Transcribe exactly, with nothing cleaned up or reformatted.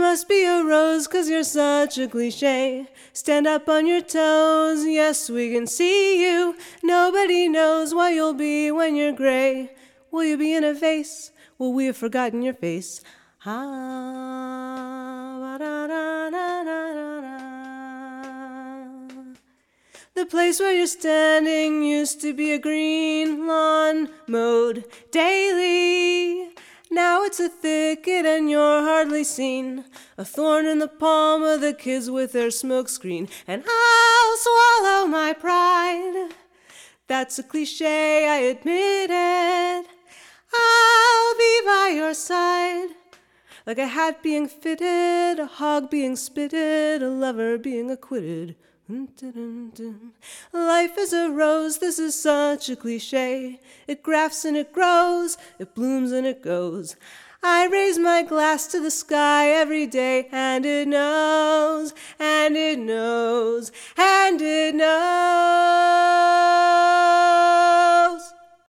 must be a rose 'cause you're such a cliche. Stand up on your toes, yes, we can see you. Nobody knows what you'll be when you're gray. Will you be in a vase? Will we have forgotten your face? Ah, ba-da-da-da-da-da-da. The place where you're standing used to be a green lawn mowed daily. Now it's a thicket and you're hardly seen, a thorn in the palm of the kids with their smoke screen. And I'll swallow my pride. That's a cliche, I admit it. I'll be by your side, like a hat being fitted, a hog being spitted, a lover being acquitted. Life is a rose, this is such a cliche. It grafts and it grows, it blooms and it goes. I raise my glass to the sky every day, and it knows, and it knows, and it knows.